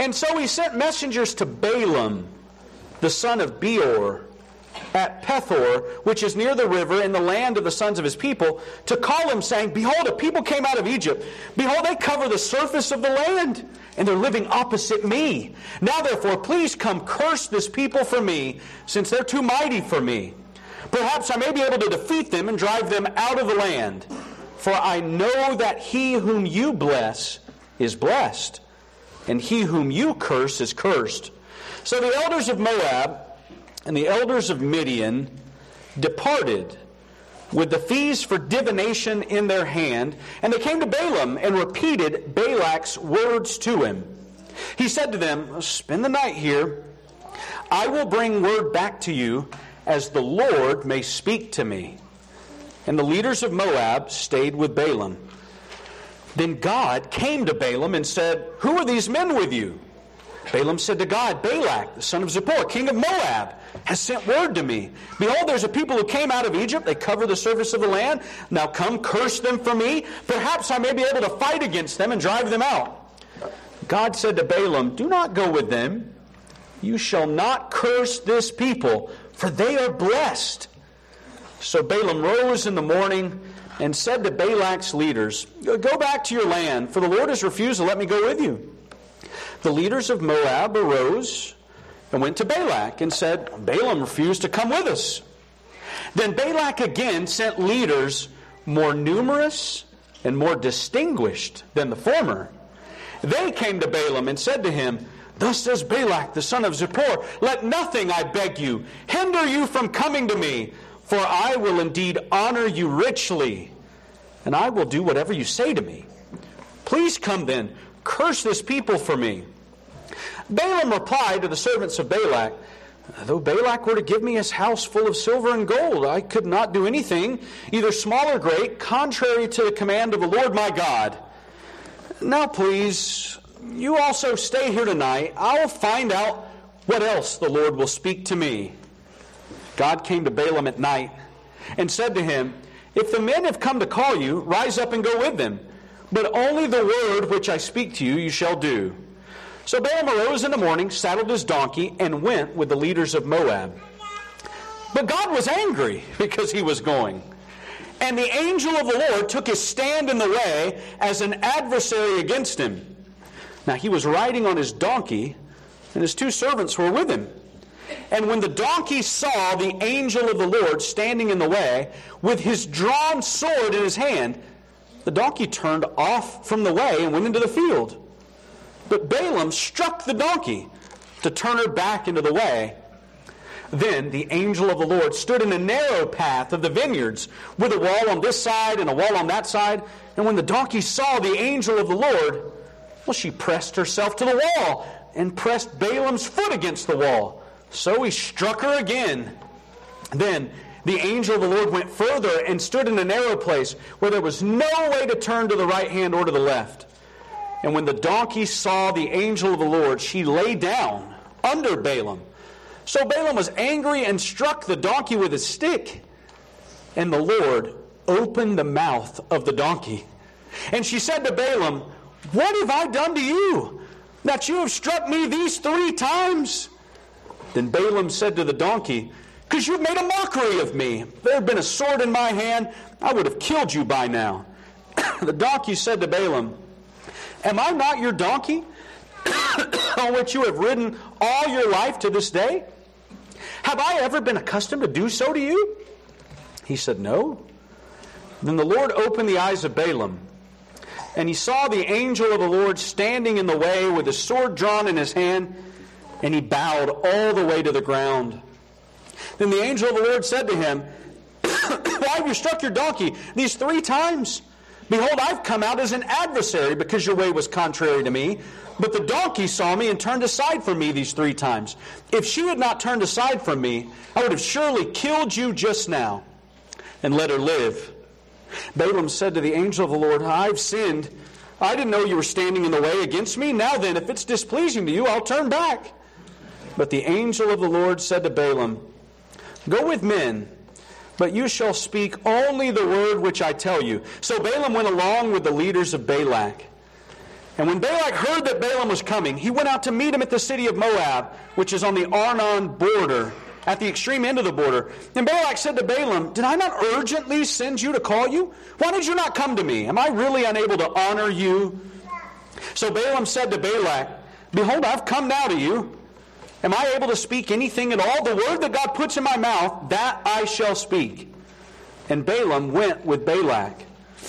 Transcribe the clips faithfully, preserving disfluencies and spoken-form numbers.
And so he sent messengers to Balaam, the son of Beor, at Pethor, which is near the river in the land of the sons of his people, to call him, saying, Behold, a people came out of Egypt. Behold, they cover the surface of the land, and they're living opposite me. Now therefore, please come curse this people for me, since they're too mighty for me. Perhaps I may be able to defeat them and drive them out of the land. For I know that he whom you bless is blessed, and he whom you curse is cursed. So the elders of Moab and the elders of Midian departed with the fees for divination in their hand, and they came to Balaam and repeated Balak's words to him. He said to them, Spend the night here. I will bring word back to you as the Lord may speak to me. And the leaders of Moab stayed with Balaam. Then God came to Balaam and said, Who are these men with you? Balaam said to God, Balak, the son of Zippor, king of Moab, has sent word to me. Behold, there's a people who came out of Egypt. They cover the surface of the land. Now come, curse them for me. Perhaps I may be able to fight against them and drive them out. God said to Balaam, Do not go with them. You shall not curse this people, for they are blessed. So Balaam rose in the morning and said to Balak's leaders, Go back to your land, for the Lord has refused to let me go with you. The leaders of Moab arose and went to Balak and said, Balaam refused to come with us. Then Balak again sent leaders more numerous and more distinguished than the former. They came to Balaam and said to him, Thus says Balak, the son of Zippor, Let nothing, I beg you, hinder you from coming to me, for I will indeed honor you richly, and I will do whatever you say to me. Please come then, curse this people for me. Balaam replied to the servants of Balak, Though Balak were to give me his house full of silver and gold, I could not do anything, either small or great, contrary to the command of the Lord my God. Now please, you also stay here tonight. I will find out what else the Lord will speak to me. God came to Balaam at night and said to him, If the men have come to call you, rise up and go with them. But only the word which I speak to you, you shall do. So Balaam arose in the morning, saddled his donkey, and went with the leaders of Moab. But God was angry because he was going. And the angel of the Lord took his stand in the way as an adversary against him. Now he was riding on his donkey, and his two servants were with him. And when the donkey saw the angel of the Lord standing in the way, with his drawn sword in his hand, the donkey turned off from the way and went into the field. But Balaam struck the donkey to turn her back into the way. Then the angel of the Lord stood in a narrow path of the vineyards, with a wall on this side and a wall on that side. And when the donkey saw the angel of the Lord, well, she pressed herself to the wall and pressed Balaam's foot against the wall. So he struck her again. Then the angel of the Lord went further and stood in a narrow place where there was no way to turn to the right hand or to the left. And when the donkey saw the angel of the Lord, she lay down under Balaam. So Balaam was angry and struck the donkey with his stick. And the Lord opened the mouth of the donkey. And she said to Balaam, What have I done to you, that you have struck me these three times? Then Balaam said to the donkey, Because you've made a mockery of me. If there had been a sword in my hand, I would have killed you by now. The donkey said to Balaam, Am I not your donkey, on which you have ridden all your life to this day? Have I ever been accustomed to do so to you? He said, No. Then the Lord opened the eyes of Balaam, and he saw the angel of the Lord standing in the way with his sword drawn in his hand, and he bowed all the way to the ground. Then the angel of the Lord said to him, Why have you struck your donkey these three times? Behold, I've come out as an adversary because your way was contrary to me. But the donkey saw me and turned aside from me these three times. If she had not turned aside from me, I would have surely killed you just now and let her live. Balaam said to the angel of the Lord, I've sinned. I didn't know you were standing in the way against me. Now then, if it's displeasing to you, I'll turn back. But the angel of the Lord said to Balaam, Go with men, but you shall speak only the word which I tell you. So Balaam went along with the leaders of Balak. And when Balak heard that Balaam was coming, he went out to meet him at the city of Moab, which is on the Arnon border, at the extreme end of the border. And Balak said to Balaam, "Did I not urgently send you to call you? Why did you not come to me? Am I really unable to honor you?" So Balaam said to Balak, "Behold, I've come now to you. Am I able to speak anything at all? The word that God puts in my mouth, that I shall speak." And Balaam went with Balak.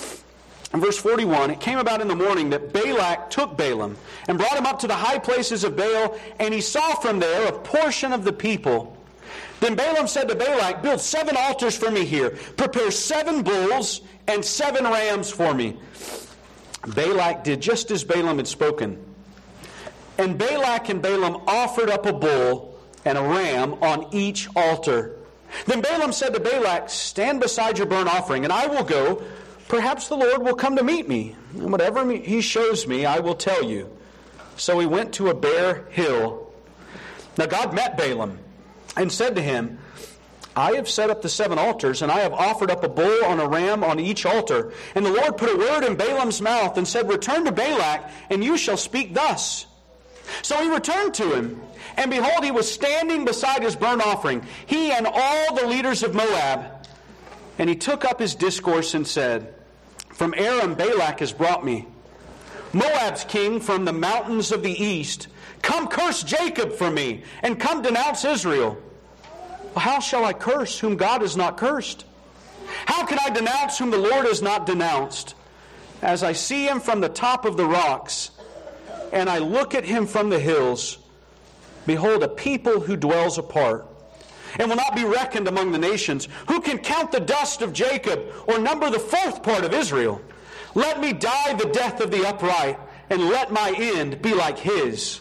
In verse forty-one, it came about in the morning that Balak took Balaam and brought him up to the high places of Baal, and he saw from there a portion of the people. Then Balaam said to Balak, "Build seven altars for me here. Prepare seven bulls and seven rams for me." Balak did just as Balaam had spoken. And Balak and Balaam offered up a bull and a ram on each altar. Then Balaam said to Balak, "Stand beside your burnt offering, and I will go. Perhaps the Lord will come to meet me, and whatever he shows me, I will tell you." So he went to a bare hill. Now God met Balaam and said to him, "I have set up the seven altars, and I have offered up a bull and a ram on each altar." And the Lord put a word in Balaam's mouth and said, "Return to Balak, and you shall speak thus." So he returned to him, and behold, he was standing beside his burnt offering, he and all the leaders of Moab. And he took up his discourse and said, "From Aram Balak has brought me, Moab's king from the mountains of the east. Come curse Jacob for me, and come denounce Israel." "How shall I curse whom God has not cursed? How can I denounce whom the Lord has not denounced? As I see him from the top of the rocks, and I look at him from the hills, behold, a people who dwells apart, and will not be reckoned among the nations. Who can count the dust of Jacob, or number the fourth part of Israel? Let me die the death of the upright, and let my end be like his."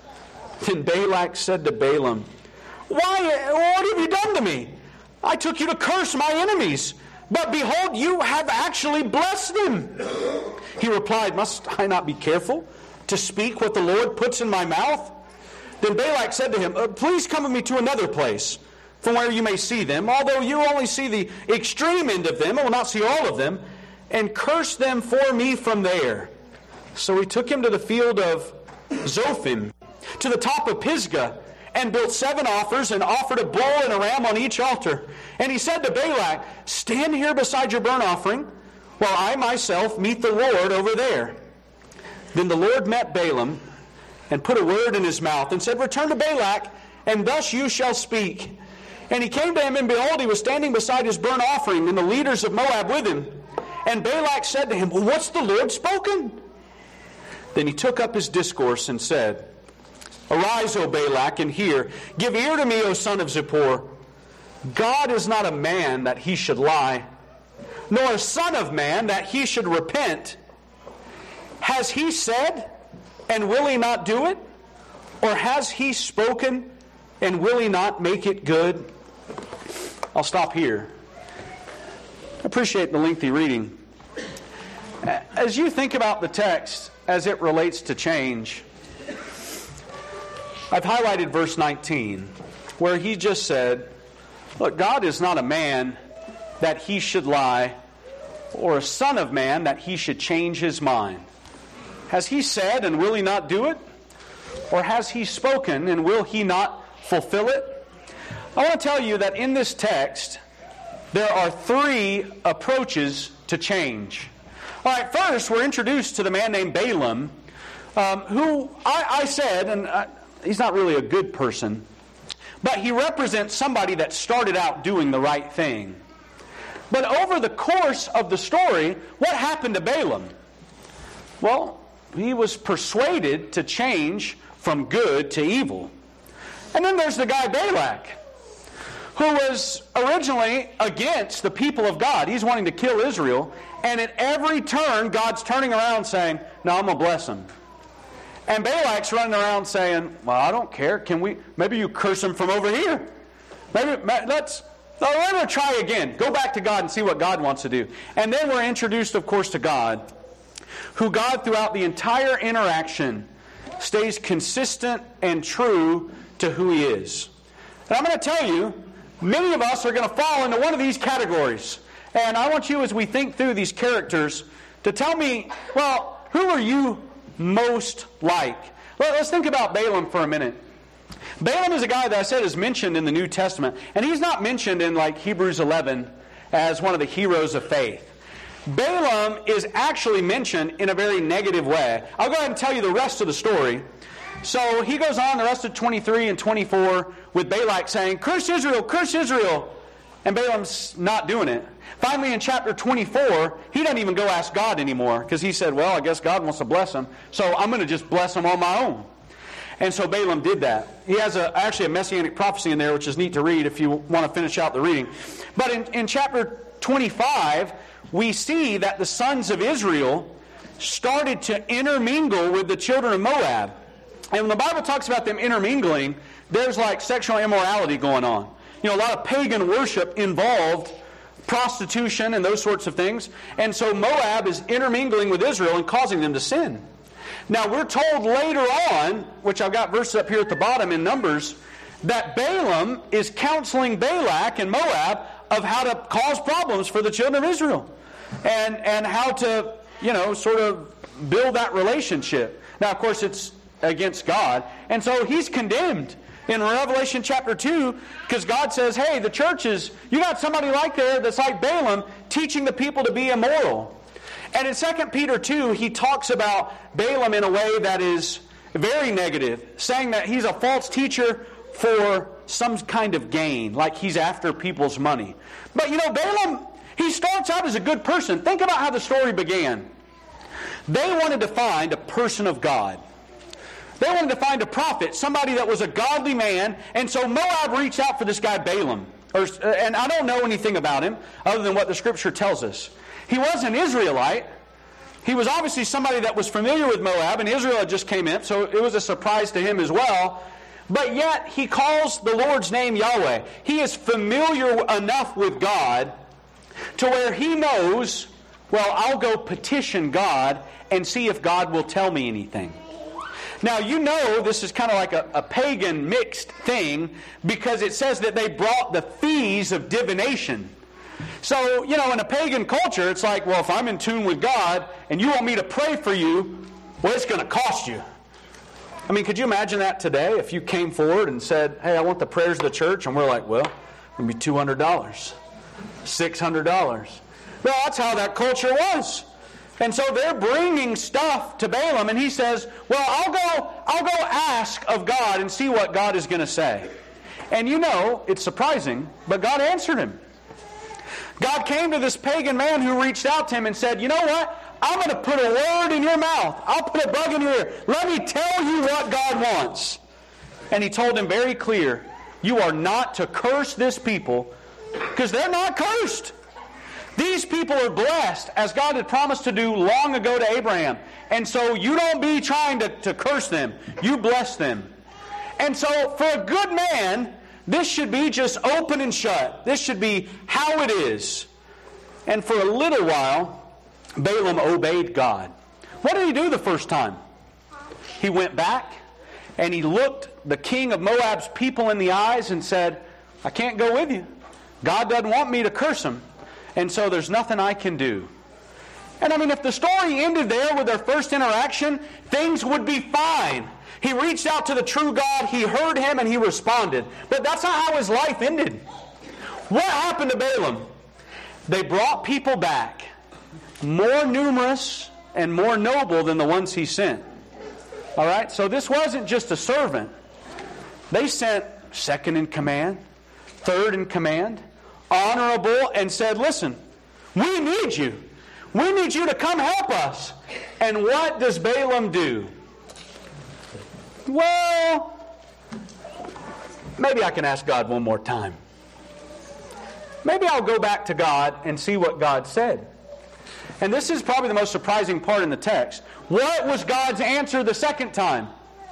Then Balak said to Balaam, "Why, what have you done to me? I took you to curse my enemies, but behold, you have actually blessed them." He replied, "Must I not be careful to speak what the Lord puts in my mouth?" Then Balak said to him, "Please come with me to another place, from where you may see them, although you only see the extreme end of them and will not see all of them, and curse them for me from there." So he took him to the field of Zophim, to the top of Pisgah, and built seven offers, and offered a bull and a ram on each altar. And he said to Balak, "Stand here beside your burnt offering, while I myself meet the Lord over there." Then the Lord met Balaam, and put a word in his mouth, and said, "Return to Balak, and thus you shall speak." And he came to him, and behold, he was standing beside his burnt offering, and the leaders of Moab with him. And Balak said to him, "Well, what's the Lord spoken?" Then he took up his discourse and said, "Arise, O Balak, and hear. Give ear to me, O son of Zippor. God is not a man that he should lie, nor a son of man that he should repent. Has he said, and will he not do it? Or has he spoken, and will he not make it good?" I'll stop here. I appreciate the lengthy reading. As you think about the text as it relates to change, I've highlighted verse nineteen, where he just said, look, God is not a man that he should lie, or a son of man that he should change his mind. Has he said, and will he not do it? Or has he spoken, and will he not fulfill it? I want to tell you that in this text, there are three approaches to change. All right, first, we're introduced to the man named Balaam, um, who I, I said, and I, he's not really a good person, but he represents somebody that started out doing the right thing. But over the course of the story, what happened to Balaam? Well, he was persuaded to change from good to evil. And then there's the guy Balak, who was originally against the people of God. He's wanting to kill Israel. And at every turn, God's turning around saying, no, I'm going to bless him. And Balak's running around saying, well, I don't care. Can we, maybe you curse him from over here. Maybe, let's, let me try again. Go back to God and see what God wants to do. And then we're introduced, of course, to God, who God, throughout the entire interaction, stays consistent and true to who he is. And I'm going to tell you, many of us are going to fall into one of these categories. And I want you, as we think through these characters, to tell me, well, who are you most like? Let's think about Balaam for a minute. Balaam is a guy that I said is mentioned in the New Testament, and he's not mentioned in like Hebrews eleven as one of the heroes of faith. Balaam is actually mentioned in a very negative way. I'll go ahead and tell you the rest of the story. So he goes on the rest of twenty-three and twenty-four with Balak saying, "Curse Israel, curse Israel." And Balaam's not doing it. Finally, in chapter twenty-four, he doesn't even go ask God anymore because he said, well, I guess God wants to bless him, so I'm going to just bless him on my own. And so Balaam did that. He has a, actually a messianic prophecy in there, which is neat to read if you want to finish out the reading. But in, in chapter twenty-five, we see that the sons of Israel started to intermingle with the children of Moab. And when the Bible talks about them intermingling, there's like sexual immorality going on. You know, a lot of pagan worship involved prostitution and those sorts of things. And so Moab is intermingling with Israel and causing them to sin. Now, we're told later on, which I've got verses up here at the bottom in Numbers, that Balaam is counseling Balak and Moab of how to cause problems for the children of Israel. And, and how to, you know, sort of build that relationship. Now, of course, it's against God. And so he's condemned in Revelation chapter two, because God says, hey, the churches, you got somebody like there that's like Balaam teaching the people to be immoral. And in Second Peter two, he talks about Balaam in a way that is very negative, saying that he's a false teacher for some kind of gain, like he's after people's money. But you know, Balaam, he starts out as a good person. Think about how the story began. They wanted to find a person of God. They wanted to find a prophet, somebody that was a godly man, and so Moab reached out for this guy Balaam. Or, and I don't know anything about him other than what the Scripture tells us. He was an Israelite. He was obviously somebody that was familiar with Moab, and Israel had just came in, so it was a surprise to him as well. But yet, he calls the Lord's name Yahweh. He is familiar enough with God to where he knows, well, I'll go petition God and see if God will tell me anything. Now, you know this is kind of like a, a pagan mixed thing because it says that they brought the fees of divination. So, you know, in a pagan culture, it's like, well, if I'm in tune with God and you want me to pray for you, well, it's going to cost you. I mean, could you imagine that today if you came forward and said, hey, I want the prayers of the church, and we're like, well, it's going to be two hundred dollars, six hundred dollars. Well, that's how that culture was. And so they're bringing stuff to Balaam, and he says, well, I'll go, I'll go ask of God and see what God is going to say. And you know, it's surprising, but God answered him. God came to this pagan man who reached out to him and said, you know what? I'm going to put a word in your mouth. I'll put a bug in your ear. Let me tell you what God wants. And he told him very clear, you are not to curse this people because they're not cursed. These people are blessed, as God had promised to do long ago to Abraham. And so you don't be trying to, to curse them. You bless them. And so for a good man, this should be just open and shut. This should be how it is. And for a little while, Balaam obeyed God. What did he do the first time? He went back and he looked the king of Moab's people in the eyes and said, I can't go with you. God doesn't want me to curse him. And so there's nothing I can do. And I mean, if the story ended there with their first interaction, things would be fine. He reached out to the true God, he heard him, and he responded. But that's not how his life ended. What happened to Balaam? They brought people back, more numerous and more noble than the ones he sent. All right? So this wasn't just a servant. They sent second in command, third in command, honorable, and said, listen, we need you. We need you to come help us. And what does Balaam do? Well, maybe I can ask God one more time. Maybe I'll go back to God and see what God said. And this is probably the most surprising part in the text. What was God's answer the second time?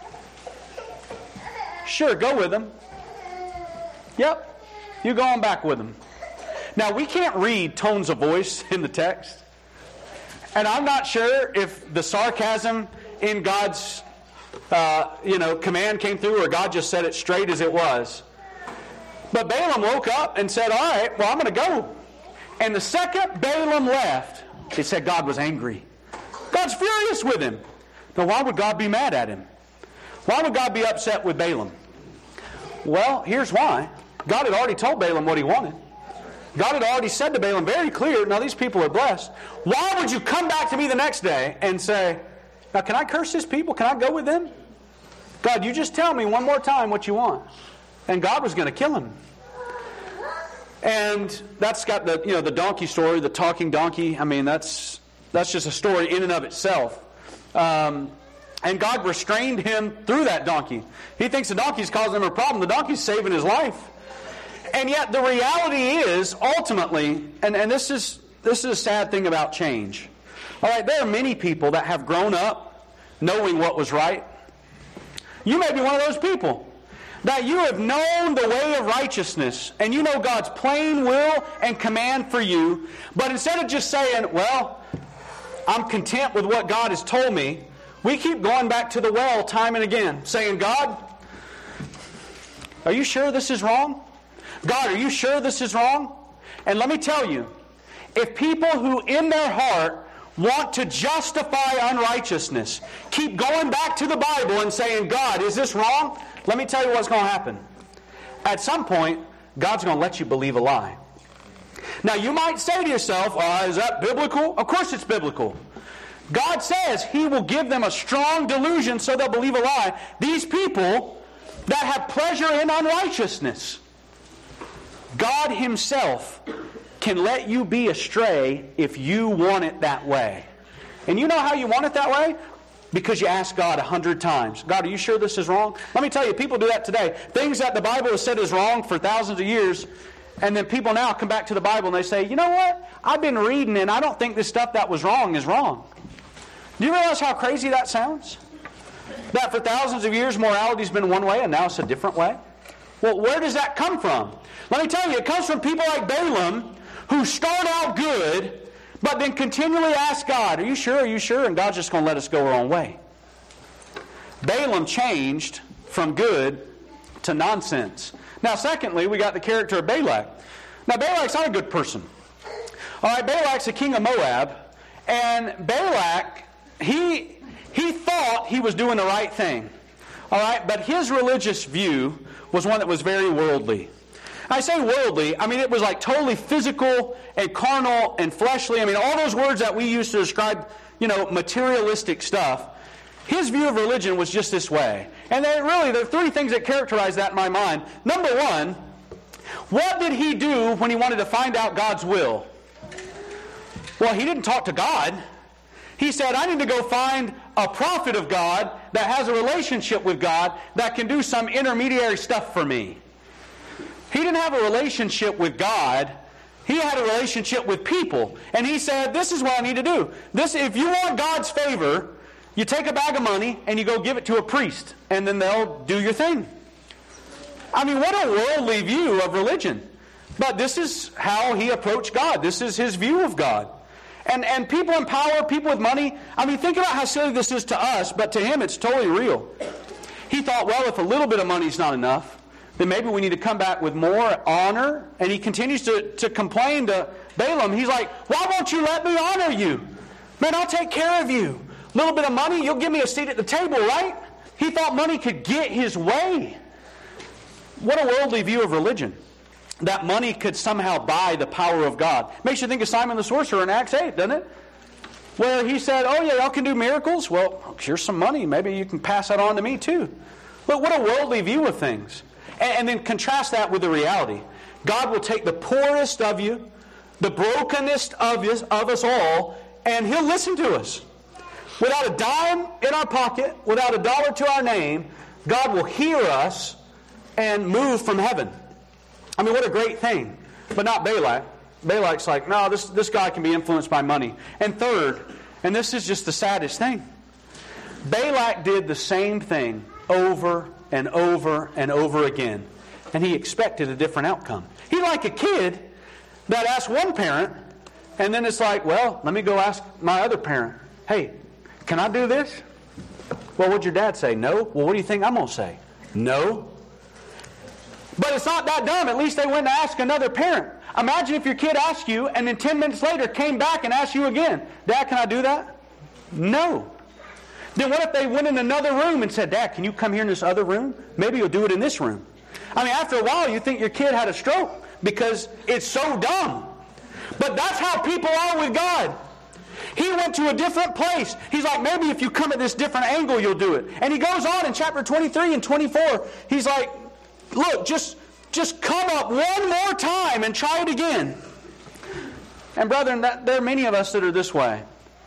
Sure, go with him. Yep, you go on back with him. Now, we can't read tones of voice in the text. And I'm not sure if the sarcasm in God's uh, you know, command came through or God just said it straight as it was. But Balaam woke up and said, all right, well, I'm going to go. And the second Balaam left, it said God was angry. God's furious with him. Now, why would God be mad at him? Why would God be upset with Balaam? Well, here's why. God had already told Balaam what he wanted. God had already said to Balaam very clear, now these people are blessed. Why would you come back to me the next day and say, now can I curse this people? Can I go with them? God, you just tell me one more time what you want. And God was going to kill him. And that's got the, you know, the donkey story, the talking donkey. I mean, that's that's just a story in and of itself. Um, and God restrained him through that donkey. He thinks the donkey's causing him a problem. The donkey's saving his life. And yet the reality is, ultimately, and, and this is this is a sad thing about change. All right, there are many people that have grown up knowing what was right. You may be one of those people. That you have known the way of righteousness, and you know God's plain will and command for you, but instead of just saying, well, I'm content with what God has told me, we keep going back to the well time and again, saying, God, are you sure this is wrong? God, are you sure this is wrong? And let me tell you, if people who in their heart want to justify unrighteousness keep going back to the Bible and saying, God, is this wrong? Let me tell you what's going to happen. At some point, God's going to let you believe a lie. Now, you might say to yourself, oh, is that biblical? Of course it's biblical. God says He will give them a strong delusion so they'll believe a lie. These people that have pleasure in unrighteousness, God Himself can let you be astray if you want it that way. And you know how you want it that way? Because you ask God a hundred times, God, are you sure this is wrong? Let me tell you, people do that today. Things that the Bible has said is wrong for thousands of years, and then people now come back to the Bible and they say, you know what? I've been reading and I don't think this stuff that was wrong is wrong. Do you realize how crazy that sounds? That for thousands of years morality's been one way and now it's a different way? Well, where does that come from? Let me tell you, it comes from people like Balaam who start out good, but then continually ask God, are you sure, are you sure? And God's just going to let us go our own way. Balaam changed from good to nonsense. Now, secondly, we got the character of Balak. Now, Balak's not a good person. All right, Balak's the king of Moab, and Balak, he, he thought he was doing the right thing. All right, but his religious view was one that was very worldly. I say worldly, I mean it was like totally physical and carnal and fleshly. I mean all those words that we use to describe, you know, materialistic stuff. His view of religion was just this way. And there really, there are three things that characterize that in my mind. Number one, what did he do when he wanted to find out God's will? Well, he didn't talk to God. He said, I need to go find a prophet of God that has a relationship with God that can do some intermediary stuff for me. He didn't have a relationship with God. He had a relationship with people. And he said, this is what I need to do. This, if you want God's favor, you take a bag of money and you go give it to a priest. And then they'll do your thing. I mean, what a worldly view of religion. But this is how he approached God. This is his view of God. And, and people in power, people with money, I mean, think about how silly this is to us, but to him it's totally real. He thought, well, if a little bit of money's not enough, then maybe we need to come back with more honor. And he continues to, to complain to Balaam. He's like, why won't you let me honor you? Man, I'll take care of you. A little bit of money, you'll give me a seat at the table, right? He thought money could get his way. What a worldly view of religion. That money could somehow buy the power of God. Makes you think of Simon the sorcerer in Acts eight, doesn't it? Where he said, oh yeah, y'all can do miracles? Well, here's some money. Maybe you can pass that on to me too. Look, what a worldly view of things. And then contrast that with the reality. God will take the poorest of you, the brokenest of us, of us all, and He'll listen to us. Without a dime in our pocket, without a dollar to our name, God will hear us and move from heaven. I mean, what a great thing. But not Balak. Balak's like, no, this, this guy can be influenced by money. And third, and this is just the saddest thing, Balak did the same thing over and over and over again. And he expected a different outcome. He's like a kid that asks one parent, and then it's like, well, let me go ask my other parent, hey, can I do this? Well, what'd your dad say? No. Well, what do you think I'm going to say? No. But it's not that dumb. At least they went to ask another parent. Imagine if your kid asked you, and then ten minutes later came back and asked you again, Dad, can I do that? No. Then what if they went in another room and said, Dad, can you come here in this other room? Maybe you'll do it in this room. I mean, after a while, you think your kid had a stroke because it's so dumb. But that's how people are with God. He went to a different place. He's like, maybe if you come at this different angle, you'll do it. And he goes on in chapter twenty-three and twenty-four. He's like, look, just, just come up one more time and try it again. And brethren, that, there are many of us that are this way.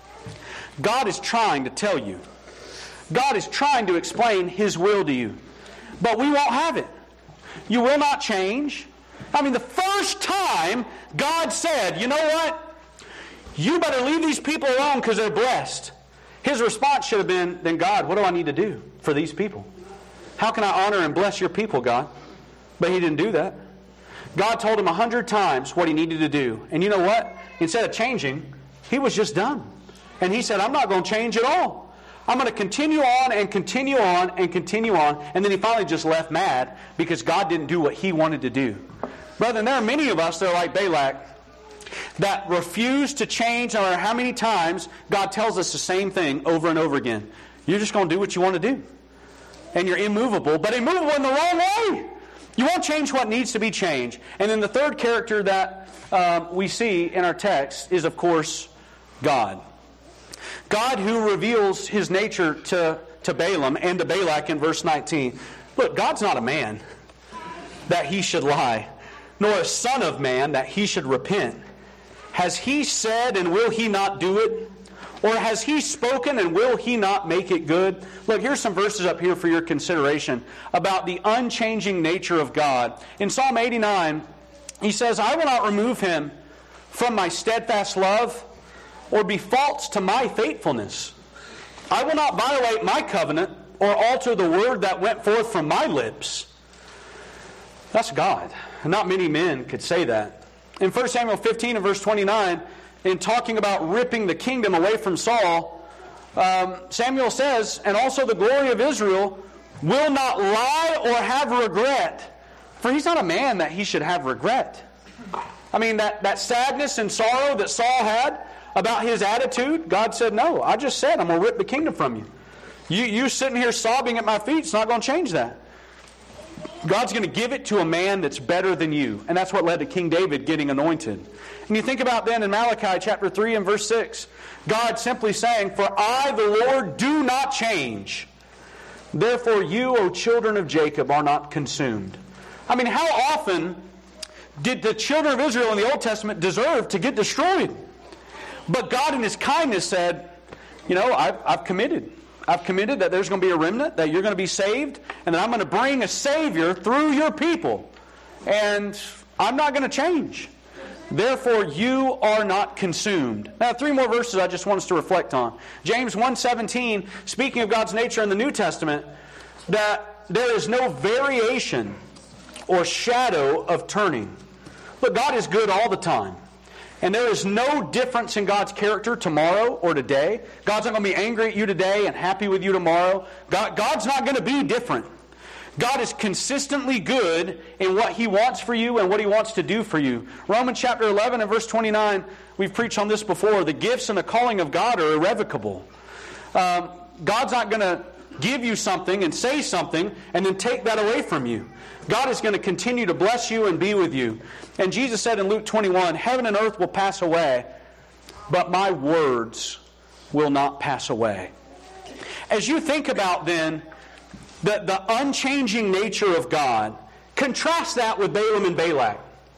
God is trying to tell you. God is trying to explain His will to you. But we won't have it. You will not change. I mean, the first time God said, you know what? You better leave these people alone because they're blessed. His response should have been, then God, what do I need to do for these people? How can I honor and bless your people, God? But He didn't do that. God told him a hundred times what he needed to do. And you know what? Instead of changing, he was just done. And he said, I'm not going to change at all. I'm going to continue on and continue on and continue on. And then he finally just left mad because God didn't do what he wanted to do. Brethren, there are many of us that are like Balak that refuse to change no matter how many times God tells us the same thing over and over again. You're just going to do what you want to do. And you're immovable, but immovable in the wrong way. You won't change what needs to be changed. And then the third character that um, we see in our text is, of course, God. God who reveals His nature to, to Balaam and to Balak in verse nineteen. Look, God's not a man that He should lie, nor a son of man that He should repent. Has He said and will He not do it? Or has He spoken and will He not make it good? Look, here's some verses up here for your consideration about the unchanging nature of God. In Psalm eighty-nine, he says, I will not remove Him from my steadfast love or be false to my faithfulness. I will not violate my covenant or alter the word that went forth from my lips. That's God. Not many men could say that. In First Samuel fifteen and verse twenty-nine, in talking about ripping the kingdom away from Saul, um, Samuel says, and also the glory of Israel will not lie or have regret, for he's not a man that he should have regret. I mean, that, that sadness and sorrow that Saul had about his attitude, God said, no, I just said I'm going to rip the kingdom from you. You, you sitting here sobbing at my feet, it's not going to change that. God's going to give it to a man that's better than you. And that's what led to King David getting anointed. And you think about then in Malachi chapter three and verse six, God simply saying, for I, the Lord, do not change. Therefore you, O children of Jacob, are not consumed. I mean, how often did the children of Israel in the Old Testament deserve to get destroyed? But God in His kindness said, you know, I've, I've committed. I've committed that there's going to be a remnant, that you're going to be saved, and that I'm going to bring a Savior through your people. And I'm not going to change. Therefore, you are not consumed. Now, three more verses I just want us to reflect on. James one seventeen, speaking of God's nature in the New Testament, that there is no variation or shadow of turning. Look, God is good all the time. And there is no difference in God's character tomorrow or today. God's not going to be angry at you today and happy with you tomorrow. God, God's not going to be different. God is consistently good in what He wants for you and what He wants to do for you. Romans chapter eleven and verse twenty-nine, we've preached on this before. The gifts and the calling of God are irrevocable. Um, God's not going to give you something and say something and then take that away from you. God is going to continue to bless you and be with you. And Jesus said in Luke twenty-one, heaven and earth will pass away, but my words will not pass away. As you think about then the, the unchanging nature of God, contrast that with Balaam and Balak.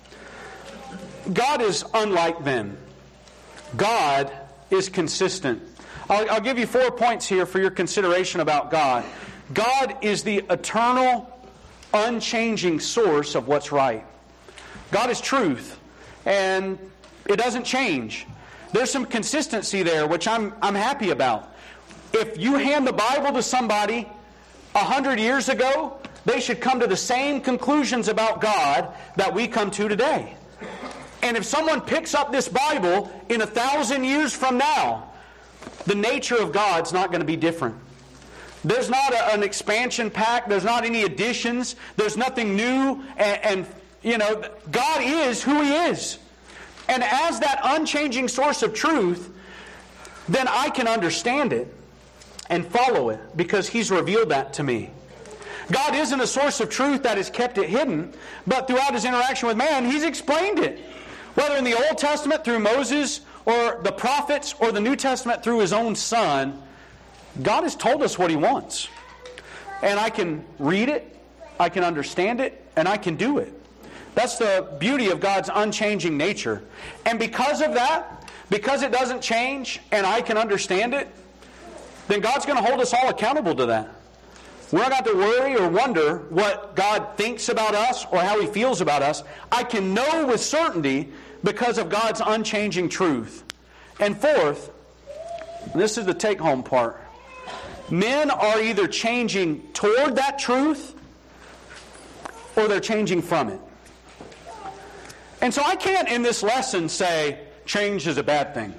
God is unlike them. God is consistent. I'll, I'll give you four points here for your consideration about God. God is the eternal, unchanging source of what's right. God is truth, and it doesn't change. There's some consistency there, which I'm I'm happy about. If you hand the Bible to somebody a hundred years ago, they should come to the same conclusions about God that we come to today. And if someone picks up this Bible in a thousand years from now, the nature of God's not going to be different. There's not a, an expansion pack. There's not any additions. There's nothing new. And, and, you know, God is who He is. And as that unchanging source of truth, then I can understand it. and follow it because He's revealed that to me. God isn't a source of truth that has kept it hidden, but throughout His interaction with man, He's explained it. Whether in the Old Testament through Moses or the prophets or the New Testament through His own Son, God has told us what He wants. And I can read it, I can understand it, and I can do it. That's the beauty of God's unchanging nature. And because of that, because it doesn't change and I can understand it, then God's going to hold us all accountable to that. We're not going to worry or wonder what God thinks about us or how He feels about us. I can know with certainty because of God's unchanging truth. And fourth, and this is the take-home part, men are either changing toward that truth or they're changing from it. And so I can't in this lesson say change is a bad thing.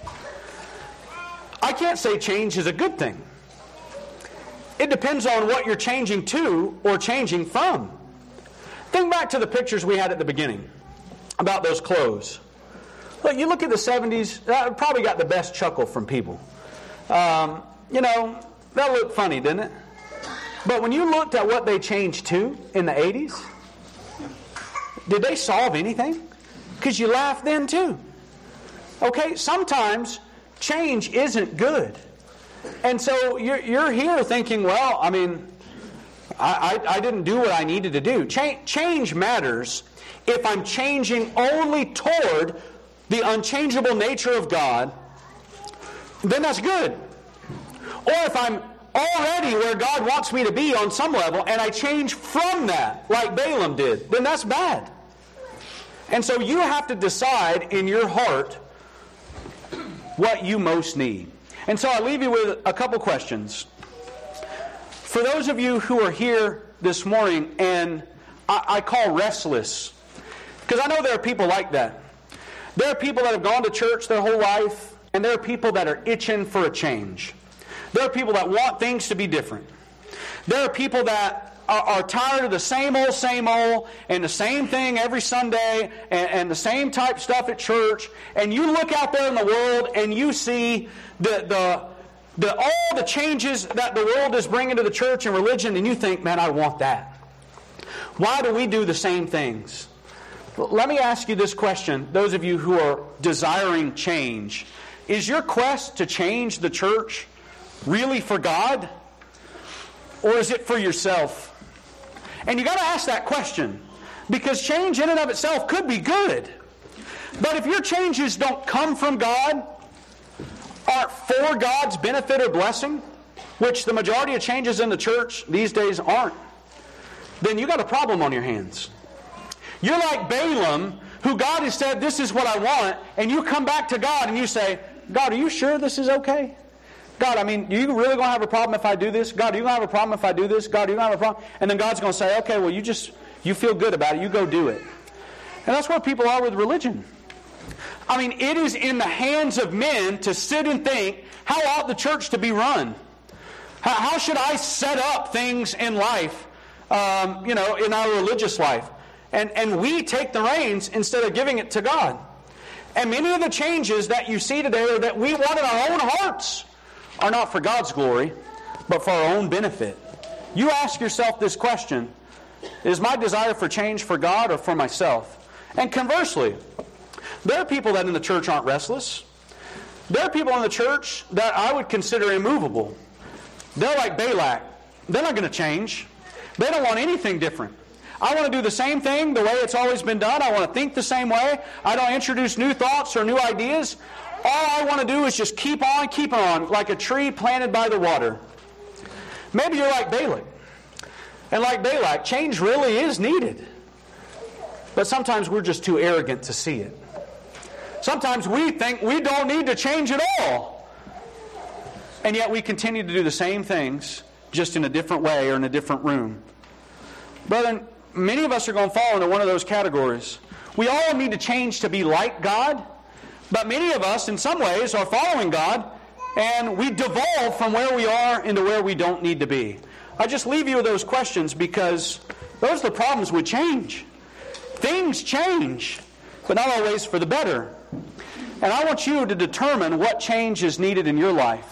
I can't say change is a good thing. It depends on what you're changing to or changing from. Think back to the pictures we had at the beginning about those clothes. Look, you look at the seventies, that probably got the best chuckle from people. Um, you know, that looked funny, didn't it? But when you looked at what they changed to in the eighties, did they solve anything? Because you laughed then too. Okay, sometimes change isn't good. And so you're, you're here thinking, well, I mean, I, I, I didn't do what I needed to do. Change, change matters if I'm changing only toward the unchangeable nature of God, then that's good. Or if I'm already where God wants me to be on some level and I change from that, like Balaam did, then that's bad. And so you have to decide in your heart what you most need. And so I leave you with a couple questions. For those of you who are here this morning and I, I call restless, because I know there are people like that. There are people that have gone to church their whole life, and there are people that are itching for a change. There are people that want things to be different. There are people that are, are tired of the same old, same old, and the same thing every Sunday, and, and the same type stuff at church. And you look out there in the world, and you see the the the all the changes that the world is bringing to the church and religion, and you think, man, I want that. Why do we do the same things? Well, let me ask you this question, those of you who are desiring change. Is your quest to change the church really for God? Or is it for yourself? And you got to ask that question, because change in and of itself could be good. But if your changes don't come from God, aren't for God's benefit or blessing, which the majority of changes in the church these days aren't, then you got a problem on your hands. You're like Balaam, who God has said, this is what I want, and you come back to God and you say, God, are you sure this is okay? God, I mean, are you really going to have a problem if I do this? God, are you going to have a problem if I do this? God, are you going to have a problem? And then God's going to say, okay, well, you just, you feel good about it. You go do it. And that's where people are with religion. I mean, it is in the hands of men to sit and think, how ought the church to be run? How, how should I set up things in life, um, you know, in our religious life? And, and we take the reins instead of giving it to God. And many of the changes that you see today or that we want in our own hearts are not for God's glory, but for our own benefit. You ask yourself this question, is my desire for change for God or for myself? And conversely, there are people that in the church aren't restless. There are people in the church that I would consider immovable. They're like Balak. They're not going to change. They don't want anything different. I want to do the same thing the way it's always been done. I want to think the same way. I don't introduce new thoughts or new ideas. All I want to do is just keep on, keep on, like a tree planted by the water. Maybe you're like Balak. And like Balak, change really is needed. But sometimes we're just too arrogant to see it. Sometimes we think we don't need to change at all. And yet we continue to do the same things, just in a different way or in a different room. Brethren, many of us are going to fall into one of those categories. We all need to change to be like God, but many of us, in some ways, are following God, and we devolve from where we are into where we don't need to be. I just leave you with those questions because those are the problems with change. Things change, but not always for the better. And I want you to determine what change is needed in your life.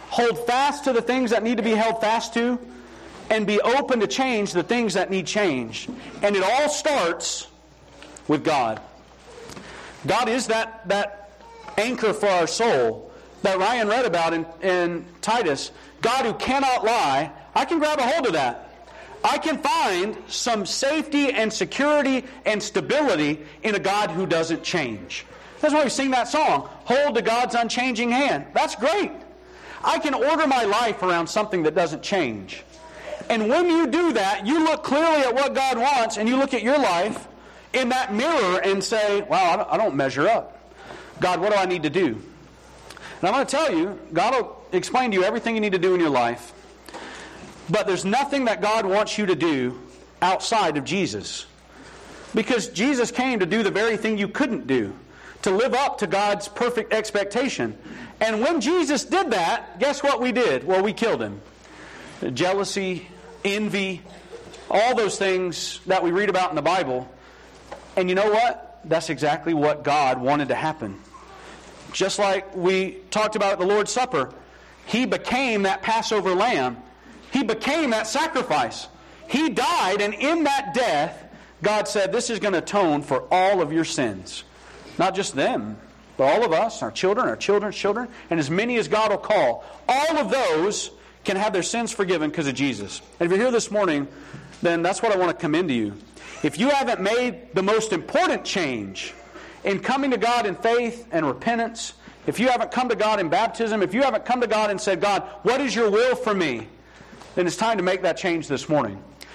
hold fast to the things that need to be held fast to, and be open to change the things that need change. And it all starts with God. God is that, that anchor for our soul that Ryan read about in, in Titus. God who cannot lie. I can grab a hold of that. I can find some safety and security and stability in a God who doesn't change. That's why we sing that song, Hold to God's Unchanging Hand. That's great. I can order my life around something that doesn't change. And when you do that, you look clearly at what God wants, and you look at your life in that mirror and say, wow, I don't, I don't measure up. God, what do I need to do? And I'm going to tell you, God will explain to you everything you need to do in your life. But there's nothing that God wants you to do outside of Jesus. Because Jesus came to do the very thing you couldn't do, to live up to God's perfect expectation. And when Jesus did that, guess what we did? Well, we killed him. Jealousy, envy, all those things that we read about in the Bible. And you know what? That's exactly what God wanted to happen. Just like we talked about at the Lord's Supper, He became that Passover lamb. He became that sacrifice. He died, and in that death, God said, this is going to atone for all of your sins. Not just them, but all of us, our children, our children's children, and as many as God will call. All of those can have their sins forgiven because of Jesus. And if you're here this morning, then that's what I want to commend to you. If you haven't made the most important change in coming to God in faith and repentance, if you haven't come to God in baptism, if you haven't come to God and said, God, what is your will for me? Then it's time to make that change this morning.